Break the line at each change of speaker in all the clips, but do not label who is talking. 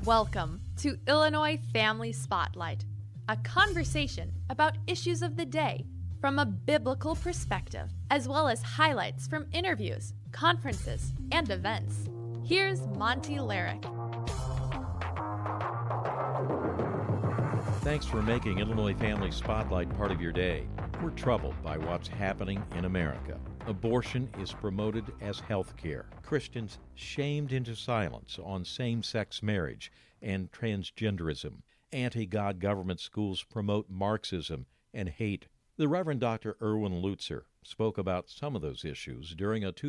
Welcome to Illinois Family Spotlight, a conversation about issues of the day from a biblical perspective, as well as highlights from interviews, conferences, and events. Here's Monty Larrick.
Thanks for making Illinois Family Spotlight part of your day. We're troubled by what's happening in America. Abortion is promoted as health care. Christians shamed into silence on same-sex marriage and transgenderism. Anti-God government schools promote Marxism and hate. The Reverend Dr. Erwin Lutzer spoke about some of those issues during a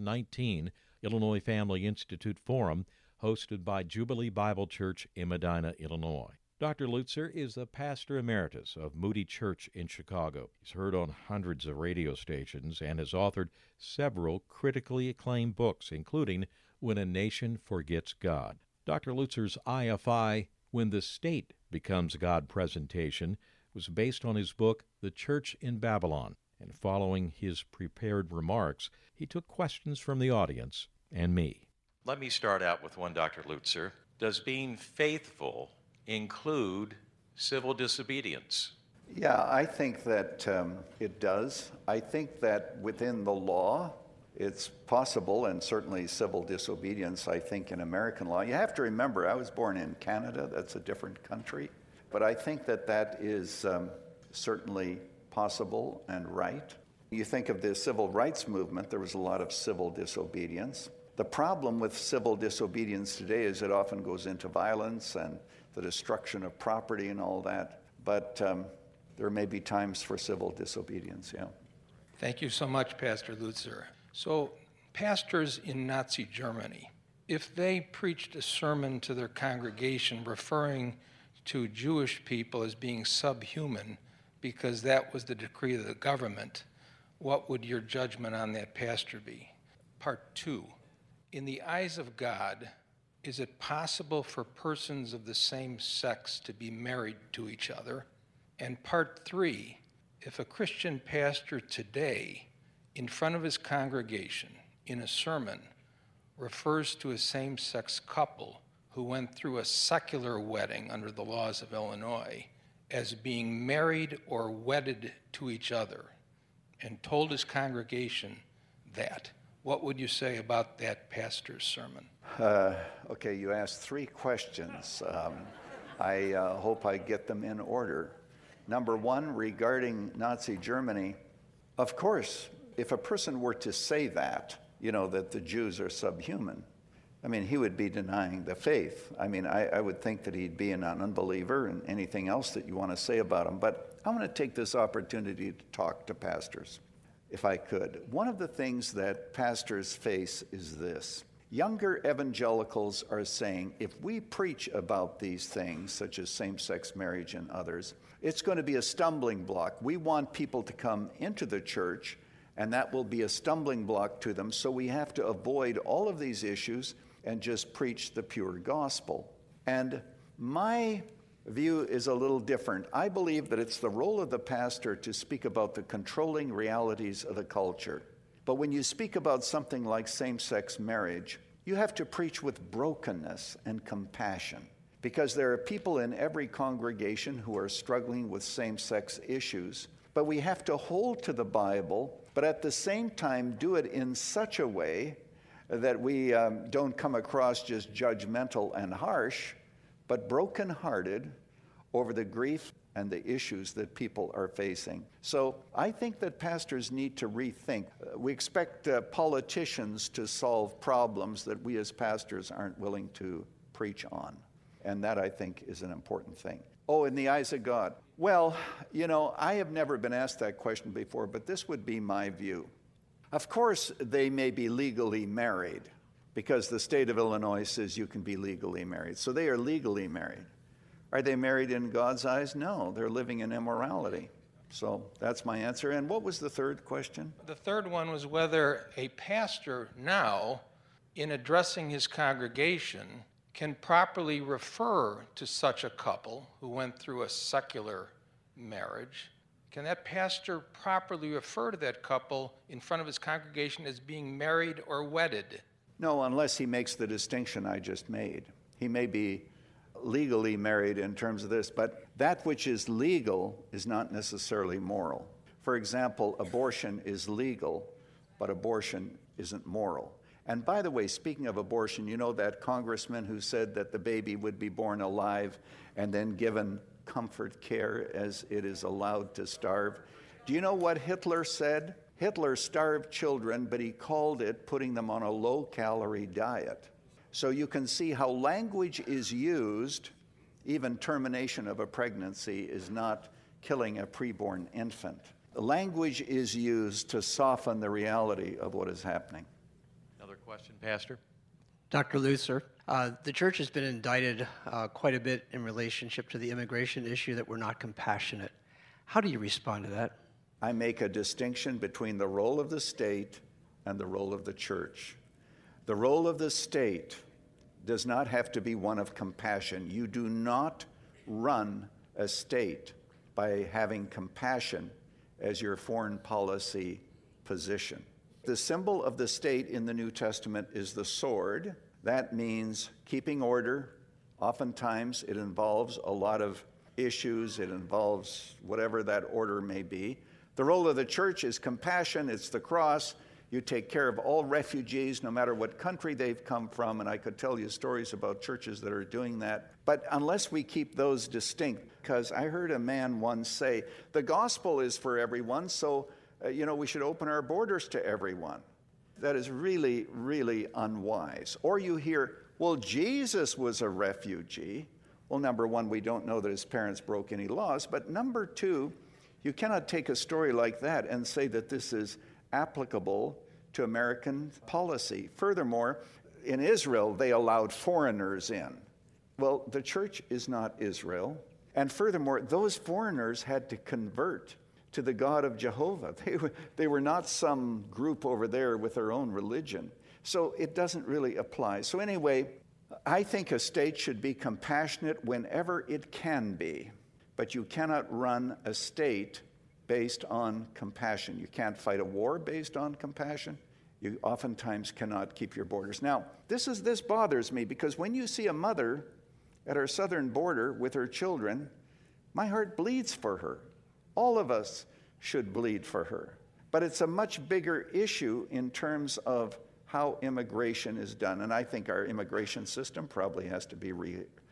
2019 Illinois Family Institute Forum hosted by Jubilee Bible Church in Medina, Illinois. Dr. Lutzer is the pastor emeritus of Moody Church in Chicago. He's heard on hundreds of radio stations and has authored several critically acclaimed books, including When a Nation Forgets God. Dr. Lutzer's IFI, When the State Becomes God presentation was based on his book, The Church in Babylon. And following his prepared remarks, he took questions from the audience and me. Let me start out with one, Dr. Lutzer. Does being faithful include civil disobedience?
Yeah, I think that it does. I think that within the law, it's possible, and certainly civil disobedience, I think, in American law. You have to remember, I was born in Canada. That's a different country. But I think that that is certainly possible and right. You think of the civil rights movement, there was a lot of civil disobedience. The problem with civil disobedience today is it often goes into violence and the destruction of property and all that. But there may be times for civil disobedience, yeah.
Thank you so much, Pastor Lutzer. So, pastors in Nazi Germany, if they preached a sermon to their congregation referring to Jewish people as being subhuman because that was the decree of the government, what would your judgment on that pastor be? Part 2, in the eyes of God, is it possible for persons of the same sex to be married to each other? And part 3, if a Christian pastor today, in front of his congregation, in a sermon, refers to a same-sex couple who went through a secular wedding under the laws of Illinois as being married or wedded to each other, and told his congregation that, what would you say about that pastor's sermon?
Okay, you asked 3 questions. I hope I get them in order. Number 1, regarding Nazi Germany, of course, if a person were to say that, that the Jews are subhuman, I mean, he would be denying the faith. I mean, I would think that he'd be an unbeliever and anything else that you want to say about him. But I want to take this opportunity to talk to pastors, if I could. One of the things that pastors face is this. Younger evangelicals are saying, if we preach about these things, such as same-sex marriage and others, it's going to be a stumbling block. We want people to come into the church, and that will be a stumbling block to them. So we have to avoid all of these issues and just preach the pure gospel. And my view is a little different. I believe that it's the role of the pastor to speak about the controlling realities of the culture. But when you speak about something like same-sex marriage, you have to preach with brokenness and compassion, because there are people in every congregation who are struggling with same-sex issues. But we have to hold to the Bible, but at the same time do it in such a way that we don't come across just judgmental and harsh, but brokenhearted over the grief and the issues that people are facing. So I think that pastors need to rethink. We expect politicians to solve problems that we as pastors aren't willing to preach on. And that, I think, is an important thing. Oh, in the eyes of God. Well, I have never been asked that question before, but this would be my view. Of course, they may be legally married, because the state of Illinois says you can be legally married. So they are legally married. Are they married in God's eyes? No, they're living in immorality. So that's my answer. And what was the third question?
The third one was whether a pastor now, in addressing his congregation, can properly refer to such a couple who went through a secular marriage. Can that pastor properly refer to that couple in front of his congregation as being married or wedded?
No, unless he makes the distinction I just made. He may be legally married in terms of this, but that which is legal is not necessarily moral. For example, abortion is legal, but abortion isn't moral. And by the way, speaking of abortion, you know that congressman who said that the baby would be born alive and then given comfort care as it is allowed to starve? Do you know what Hitler said? Hitler starved children, but he called it putting them on a low-calorie diet. So you can see how language is used. Even termination of a pregnancy is not killing a preborn infant. The language is used to soften the reality of what is happening.
Another question, Pastor?
Dr. Lutzer, the church has been indicted quite a bit in relationship to the immigration issue that we're not compassionate. How do you respond to that?
I make a distinction between the role of the state and the role of the church. The role of the state does not have to be one of compassion. You do not run a state by having compassion as your foreign policy position. The symbol of the state in the New Testament is the sword. That means keeping order. Oftentimes it involves a lot of issues. It involves whatever that order may be. The role of the church is compassion. It's the cross. You take care of all refugees, no matter what country they've come from, and I could tell you stories about churches that are doing that. But unless we keep those distinct, because I heard a man once say, the gospel is for everyone, so we should open our borders to everyone. That is really, really unwise. Or you hear, well, Jesus was a refugee. Well, number one, we don't know that his parents broke any laws, but number two, you cannot take a story like that and say that this is applicable to American policy. Furthermore, in Israel, they allowed foreigners in. Well, the church is not Israel. And furthermore, those foreigners had to convert to the God of Jehovah. They were not some group over there with their own religion. So it doesn't really apply. So anyway, I think a state should be compassionate whenever it can be. But you cannot run a state based on compassion. You can't fight a war based on compassion. You oftentimes cannot keep your borders. Now, this bothers me because when you see a mother at our southern border with her children, my heart bleeds for her. All of us should bleed for her. But it's a much bigger issue in terms of how immigration is done. And I think our immigration system probably has to be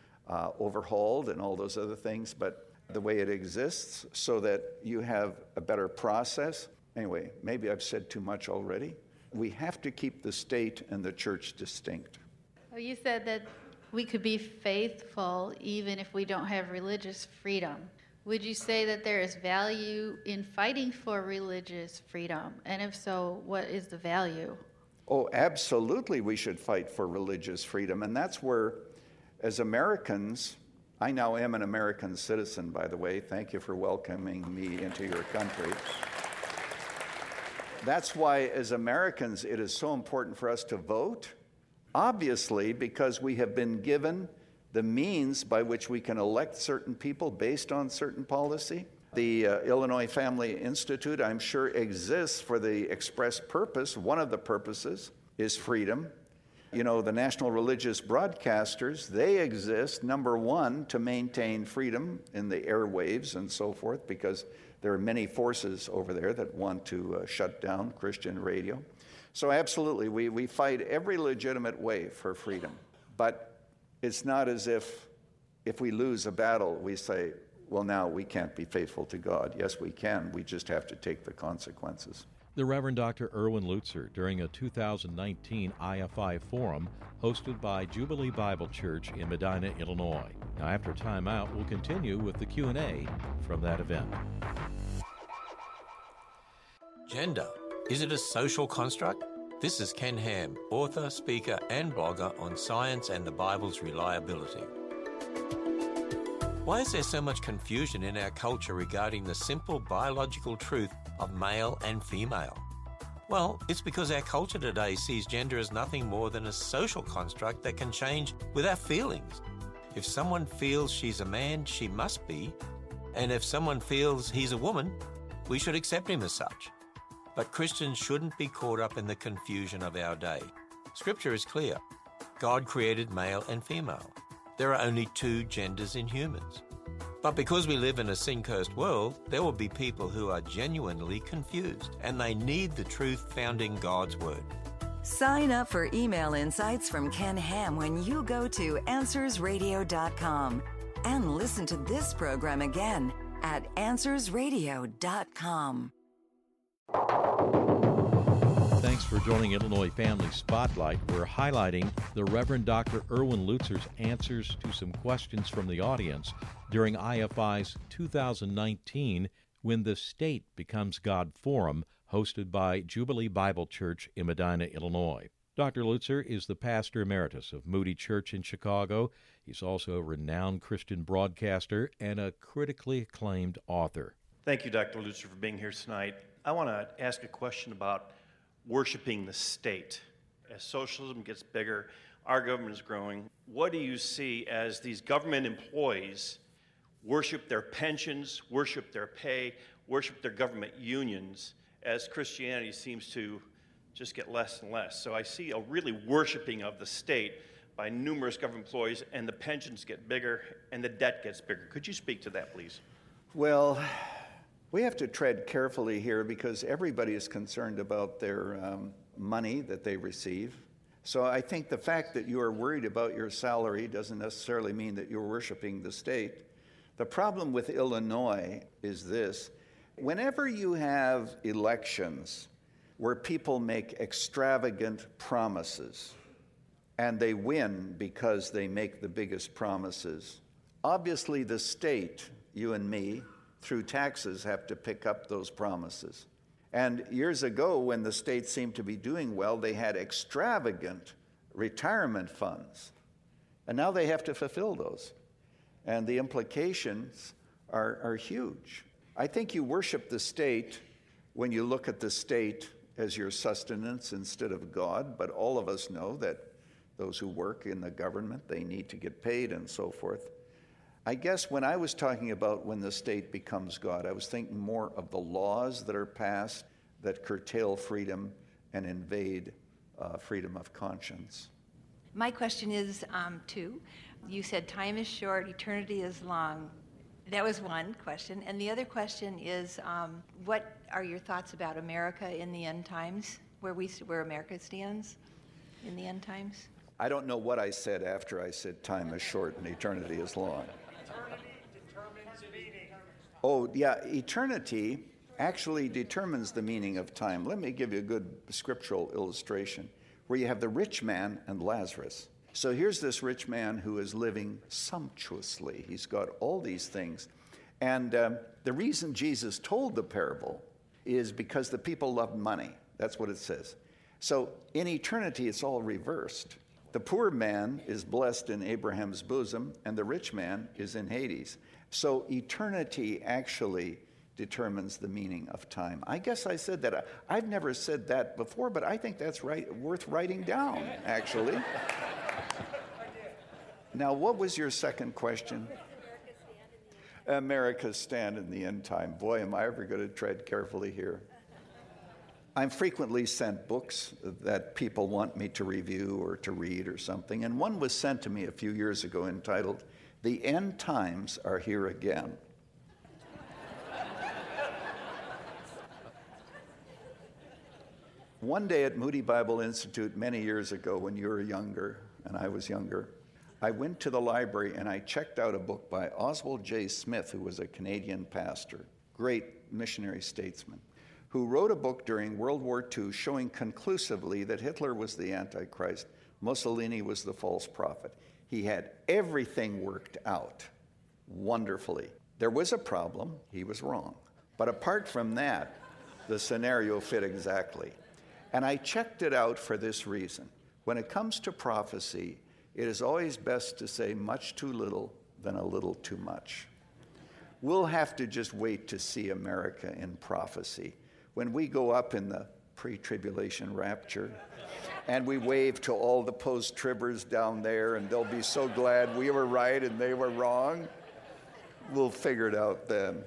overhauled and all those other things. But the way it exists so that you have a better process. Anyway, maybe I've said too much already. We have to keep the state and the church distinct.
Well, you said that we could be faithful even if we don't have religious freedom. Would you say that there is value in fighting for religious freedom? And if so, what is the value?
Oh, absolutely we should fight for religious freedom. And that's where, as Americans, I now am an American citizen, by the way. Thank you for welcoming me into your country. That's why, as Americans, it is so important for us to vote. Obviously, because we have been given the means by which we can elect certain people based on certain policy. The Illinois Family Institute, I'm sure, exists for the express purpose. One of the purposes is freedom. You know, the national religious broadcasters, they exist, number one, to maintain freedom in the airwaves and so forth, because there are many forces over there that want to shut down Christian radio. So absolutely, we fight every legitimate way for freedom. But it's not as if we lose a battle, we say, well, now we can't be faithful to God. Yes, we can. We just have to take the consequences.
The Reverend Dr. Erwin Lutzer during a 2019 IFI forum hosted by Jubilee Bible Church in Medina, Illinois. Now, after time out, we'll continue with the Q&A from that event.
Gender. Is it a social construct? This is Ken Ham, author, speaker, and blogger on science and the Bible's reliability. Why is there so much confusion in our culture regarding the simple biological truth of male and female? Well, it's because our culture today sees gender as nothing more than a social construct that can change with our feelings. If someone feels she's a man, she must be. And if someone feels he's a woman, we should accept him as such. But Christians shouldn't be caught up in the confusion of our day. Scripture is clear. God created male and female. there are only two genders in humans. But because we live in a sin-cursed world, there will be people who are genuinely confused, and they need the truth found in God's Word.
Sign up for email insights from Ken Ham when you go to AnswersRadio.com and listen to this program again at AnswersRadio.com.
Thanks for joining Illinois Family Spotlight. We're highlighting the Reverend Dr. Erwin Lutzer's answers to some questions from the audience during IFI's 2019 When the State Becomes God Forum, hosted by Jubilee Bible Church in Medina, Illinois. Dr. Lutzer is the pastor emeritus of Moody Church in Chicago. He's also a renowned Christian broadcaster and a critically acclaimed author.
Thank you, Dr. Lutzer, for being here tonight. I want to ask a question about worshiping the state. As socialism gets bigger, our government is growing. What do you see as these government employees worship their pensions, worship their pay, worship their government unions, as Christianity seems to just get less and less? So I see a really worshiping of the state by numerous government employees, and the pensions get bigger and the debt gets bigger. Could you speak to that, please?
Well, we have to tread carefully here because everybody is concerned about their money that they receive. So I think the fact that you are worried about your salary doesn't necessarily mean that you're worshiping the state. The problem with Illinois is this. Whenever you have elections where people make extravagant promises and they win because they make the biggest promises, obviously the state, you and me, through taxes have to pick up those promises. And years ago, when the state seemed to be doing well, they had extravagant retirement funds. And now they have to fulfill those. And the implications are huge. I think you worship the state when you look at the state as your sustenance instead of God, but all of us know that those who work in the government, they need to get paid and so forth. I guess when I was talking about when the state becomes God, I was thinking more of the laws that are passed that curtail freedom and invade freedom of conscience.
My question is two. You said time is short, eternity is long. That was one question. And the other question is, what are your thoughts about America in the end times, where America stands in the end times?
I don't know what I said after I said time is short and eternity is long. Oh, yeah, eternity actually determines the meaning of time. Let me give you a good scriptural illustration where you have the rich man and Lazarus. So here's this rich man who is living sumptuously. He's got all these things. And the reason Jesus told the parable is because the people loved money. That's what it says. So in eternity, it's all reversed. The poor man is blessed in Abraham's bosom, and the rich man is in Hades. So eternity actually determines the meaning of time. I guess I said that. I've never said that before, but I think that's worth writing down, actually. Now, what was your second question? America's stand in the end time. Boy, am I ever going to tread carefully here. I'm frequently sent books that people want me to review or to read or something, and one was sent to me a few years ago entitled, "The End Times Are Here Again." One day at Moody Bible Institute many years ago when you were younger and I was younger, I went to the library and I checked out a book by Oswald J. Smith, who was a Canadian pastor, great missionary statesman, who wrote a book during World War II showing conclusively that Hitler was the Antichrist, Mussolini was the false prophet. He had everything worked out wonderfully. There was a problem, he was wrong. But apart from that, the scenario fit exactly. And I checked it out for this reason. When it comes to prophecy, it is always best to say much too little than a little too much. We'll have to just wait to see America in prophecy. When we go up in the pre-tribulation rapture and we wave to all the post-tribbers down there and they'll be so glad we were right and they were wrong, we'll figure it out then.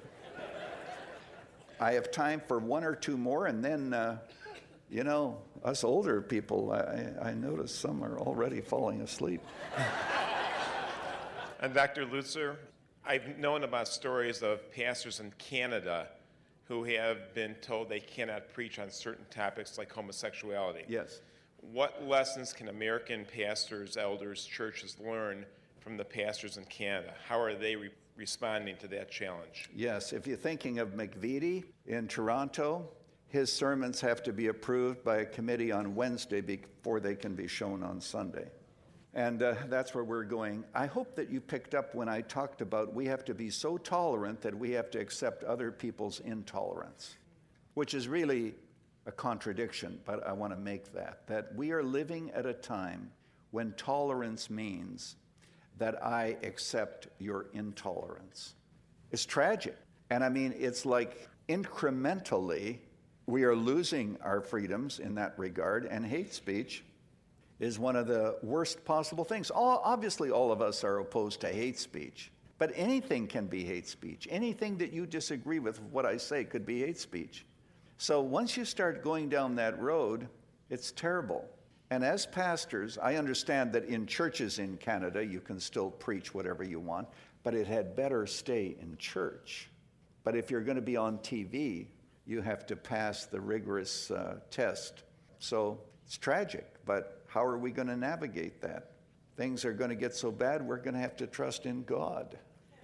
I have time for one or two more, and then us older people, I notice some are already falling asleep.
And Dr. Lutzer, I've known about stories of pastors in Canada who have been told they cannot preach on certain topics like homosexuality.
Yes.
What lessons can American pastors, elders, churches learn from the pastors in Canada? How are they responding to that challenge?
Yes, if you're thinking of McVitie in Toronto, his sermons have to be approved by a committee on Wednesday before they can be shown on Sunday. And that's where we're going. I hope that you picked up when I talked about we have to be so tolerant that we have to accept other people's intolerance, which is really a contradiction, but I want to make that we are living at a time when tolerance means that I accept your intolerance. It's tragic. And I mean, it's like incrementally, we are losing our freedoms in that regard, and hate speech is one of the worst possible things. Obviously, all of us are opposed to hate speech, but anything can be hate speech. Anything that you disagree with what I say could be hate speech. So once you start going down that road, it's terrible. And as pastors, I understand that in churches in Canada, you can still preach whatever you want, but it had better stay in church. But if you're going to be on TV, you have to pass the rigorous test. So it's tragic, but how are we going to navigate that? Things are going to get so bad, we're going to have to trust in God.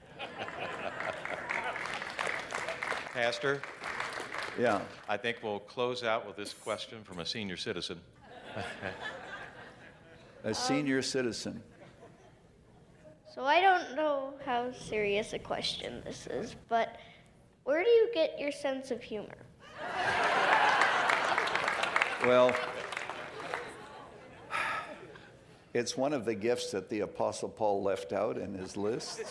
Pastor?
Yeah.
I think we'll close out with this question from a senior citizen.
A senior citizen.
So I don't know how serious a question this is, but where do you get your sense of humor?
Well, it's one of the gifts that the Apostle Paul left out in his list.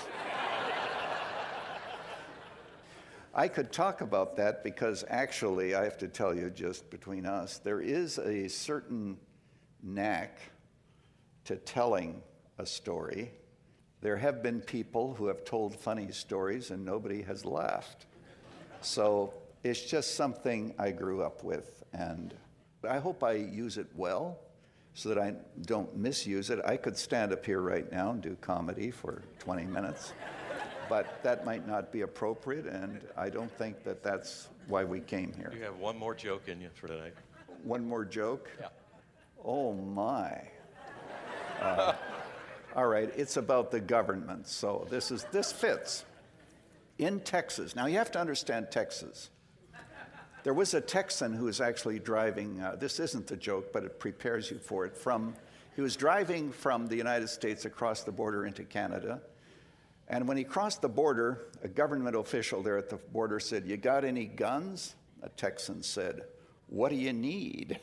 I could talk about that because actually, I have to tell you just between us, there is a certain knack to telling a story. There have been people who have told funny stories and nobody has laughed. So it's just something I grew up with, and I hope I use it well so that I don't misuse it. I could stand up here right now and do comedy for 20 minutes. But that might not be appropriate, and I don't think that that's why we came here.
You have one more joke in you for tonight.
One more joke?
Yeah.
Oh, my. All right, it's about the government, so this fits. In Texas, now you have to understand Texas. There was a Texan who was actually driving, this isn't the joke, but it prepares you for it, he was driving from the United States across the border into Canada. And when he crossed the border, a government official there at the border said, "You got any guns?" A Texan said, "What do you need?"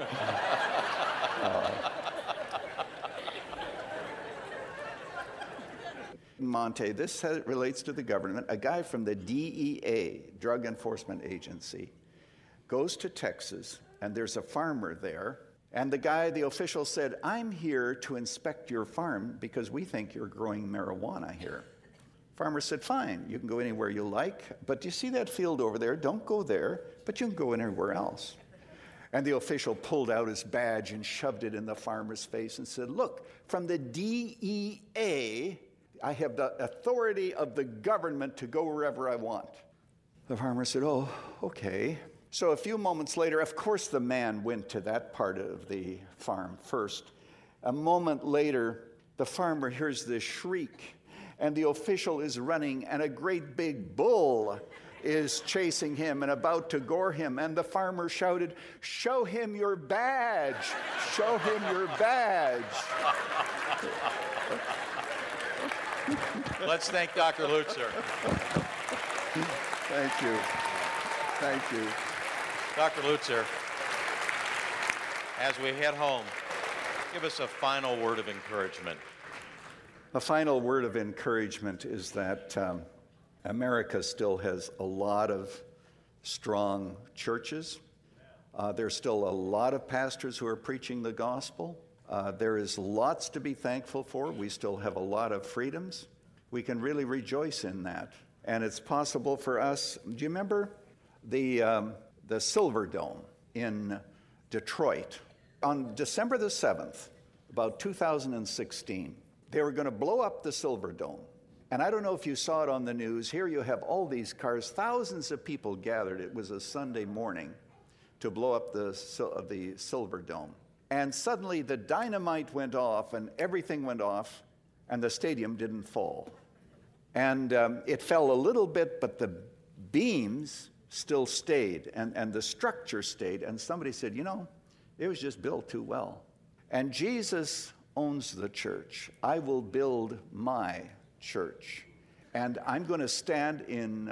Monte, this relates to the government. A guy from the DEA, Drug Enforcement Agency, goes to Texas, and there's a farmer there. And the official said, "I'm here to inspect your farm because we think you're growing marijuana here." Farmer said, "Fine, you can go anywhere you like, but do you see that field over there? Don't go there, but you can go anywhere else." And the official pulled out his badge and shoved it in the farmer's face and said, "Look, from the DEA, I have the authority of the government to go wherever I want." The farmer said, "Oh, okay." So a few moments later, of course the man went to that part of the farm first. A moment later, the farmer hears this shriek, and the official is running, and a great big bull is chasing him and about to gore him. And the farmer shouted, "Show him your badge! Show him your badge!"
Let's thank Dr. Lutzer.
Thank you. Thank you.
Dr. Lutzer, as we head home, give us a final word of encouragement.
A final word of encouragement is that America still has a lot of strong churches. There's still a lot of pastors who are preaching the gospel. There is lots to be thankful for. We still have a lot of freedoms. We can really rejoice in that. And it's possible for us. Do you remember the Silver Dome in Detroit? On December the 7th, about 2016, They were going to blow up the Silverdome. And I don't know if you saw it on the news. Here you have all these cars, thousands of people gathered. It was a Sunday morning to blow up the Silverdome. And suddenly the dynamite went off and everything went off, and the stadium didn't fall. And it fell a little bit, but the beams still stayed, and the structure stayed. And somebody said, you know, it was just built too well. And Jesus owns the church. I will build my church. And I'm going to stand in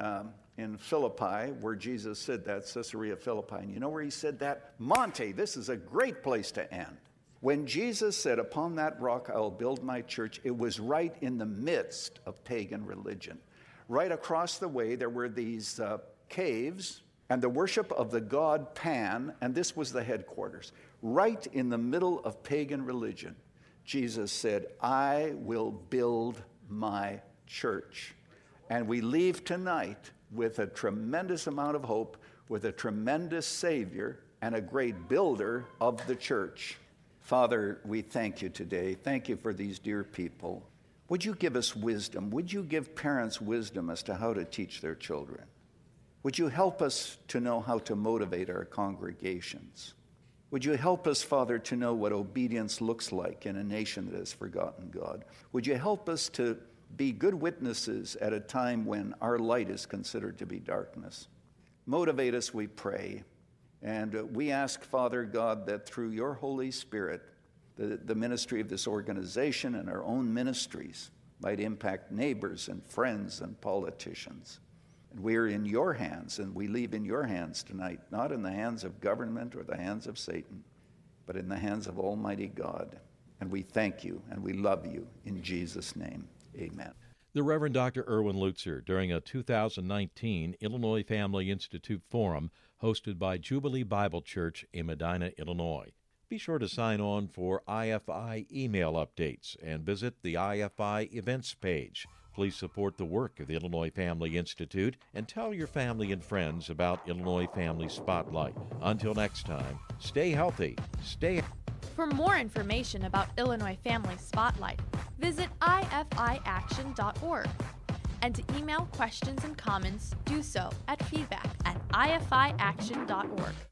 Philippi, where Jesus said that, Caesarea Philippi. And you know where he said that? Monte, this is a great place to end. When Jesus said, upon that rock I will build my church, it was right in the midst of pagan religion. Right across the way, there were these caves and the worship of the god Pan, and this was the headquarters. Right in the middle of pagan religion, Jesus said, I will build my church. And we leave tonight with a tremendous amount of hope, with a tremendous Savior and a great builder of the church. Father, we thank you today. Thank you for these dear people. Would you give us wisdom? Would you give parents wisdom as to how to teach their children? Would you help us to know how to motivate our congregations? Would you help us, Father, to know what obedience looks like in a nation that has forgotten God? Would you help us to be good witnesses at a time when our light is considered to be darkness? Motivate us, we pray. And we ask, Father God, that through your Holy Spirit, the ministry of this organization and our own ministries might impact neighbors and friends and politicians. And we're in your hands, and we leave in your hands tonight, not in the hands of government or the hands of Satan, but in the hands of Almighty God. And we thank you and we love you in Jesus' name. Amen.
The Reverend Dr. Erwin Lutzer during a 2019 Illinois Family Institute Forum hosted by Jubilee Bible Church in Medina, Illinois. Be sure to sign on for IFI email updates and visit the IFI events page. Please support the work of the Illinois Family Institute and tell your family and friends about Illinois Family Spotlight. Until next time, stay healthy.
For more information about Illinois Family Spotlight, visit ifiaction.org. And to email questions and comments, do so at feedback@ifiaction.org.